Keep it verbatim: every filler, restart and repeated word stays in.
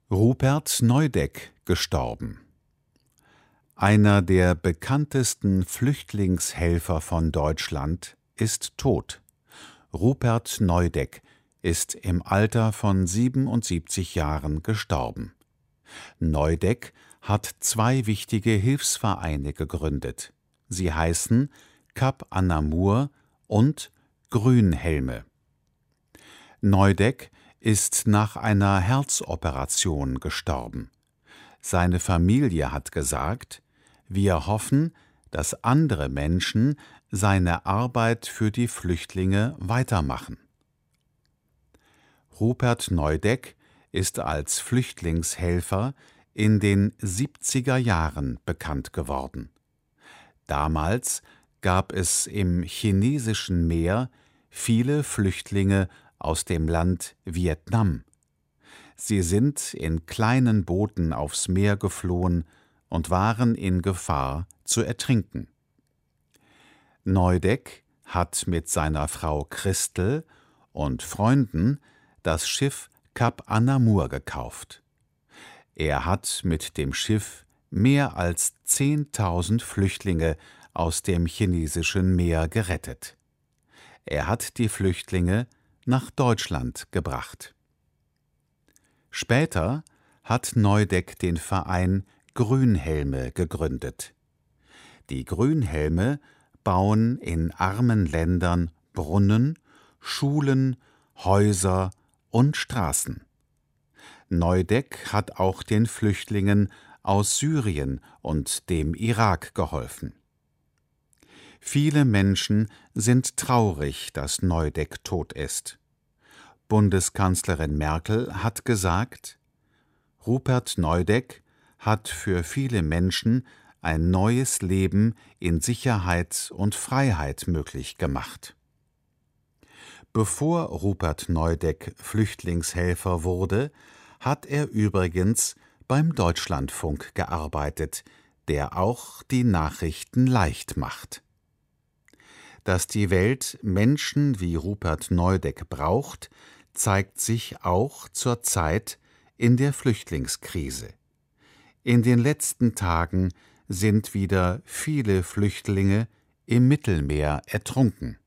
Rupert Neudeck gestorben. Einer der bekanntesten Flüchtlingshelfer von Deutschland ist tot. Rupert Neudeck ist im Alter von siebenundsiebzig Jahren gestorben. Neudeck hat zwei wichtige Hilfsvereine gegründet. Sie heißen Kap Anamur und Grünhelme. Neudeck ist nach einer Herzoperation gestorben. Seine Familie hat gesagt: Wir hoffen, dass andere Menschen seine Arbeit für die Flüchtlinge weitermachen. Rupert Neudeck ist als Flüchtlingshelfer in den siebziger Jahren bekannt geworden. Damals gab es im Chinesischen Meer viele Flüchtlinge aus dem Land Vietnam. Sie sind in kleinen Booten aufs Meer geflohen und waren in Gefahr zu ertrinken. Neudeck hat mit seiner Frau Christel und Freunden das Schiff Kap Anamur gekauft. Er hat mit dem Schiff mehr als zehntausend Flüchtlinge aus dem Chinesischen Meer gerettet. Er hat die Flüchtlinge nach Deutschland gebracht. Später hat Neudeck den Verein Grünhelme gegründet. Die Grünhelme bauen in armen Ländern Brunnen, Schulen, Häuser und Straßen. Neudeck hat auch den Flüchtlingen aus Syrien und dem Irak geholfen. Viele Menschen sind traurig, dass Neudeck tot ist. Bundeskanzlerin Merkel hat gesagt: Rupert Neudeck hat für viele Menschen ein neues Leben in Sicherheit und Freiheit möglich gemacht. Bevor Rupert Neudeck Flüchtlingshelfer wurde, hat er übrigens beim Deutschlandfunk gearbeitet, der auch die Nachrichten leicht macht. Dass die Welt Menschen wie Rupert Neudeck braucht, zeigt sich auch zur Zeit in der Flüchtlingskrise. In den letzten Tagen sind wieder viele Flüchtlinge im Mittelmeer ertrunken.